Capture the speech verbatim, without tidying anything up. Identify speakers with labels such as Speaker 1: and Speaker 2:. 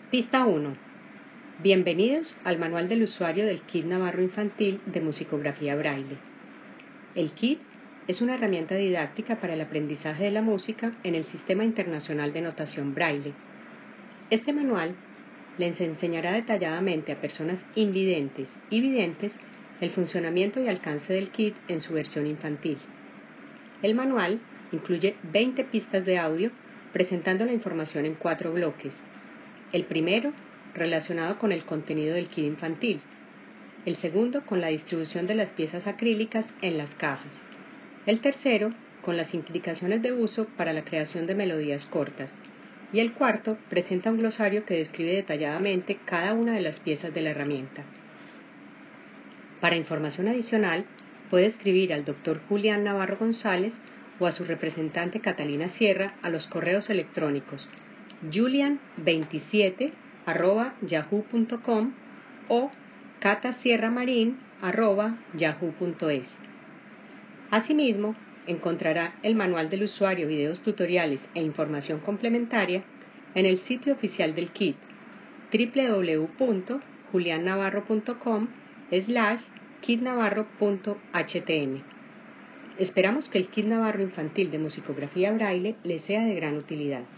Speaker 1: Pista uno. Bienvenidos al manual del usuario del Kit Navarro Infantil de Musicografía Braille. El Kit es una herramienta didáctica para el aprendizaje de la música en el Sistema Internacional de Notación Braille. Este manual les enseñará detalladamente a personas invidentes y videntes el funcionamiento y alcance del Kit en su versión infantil. El manual incluye veinte pistas de audio presentando la información en cuatro bloques. El primero, relacionado con el contenido del kit infantil. El segundo, con la distribución de las piezas acrílicas en las cajas. El tercero, con las indicaciones de uso para la creación de melodías cortas. Y el cuarto, presenta un glosario que describe detalladamente cada una de las piezas de la herramienta. Para información adicional, puede escribir al doctor Julián Navarro González o a su representante Catalina Sierra a los correos electrónicos julian veintisiete arroba yahoo punto com o catasierramarin arroba yahoo punto es. Asimismo, encontrará el manual del usuario, videos tutoriales e información complementaria en el sitio oficial del Kit doble u doble u doble u punto julian navarro punto com slash kitnavarro punto h t m. Esperamos que el Kit Navarro Infantil de Musicografía Braille les sea de gran utilidad.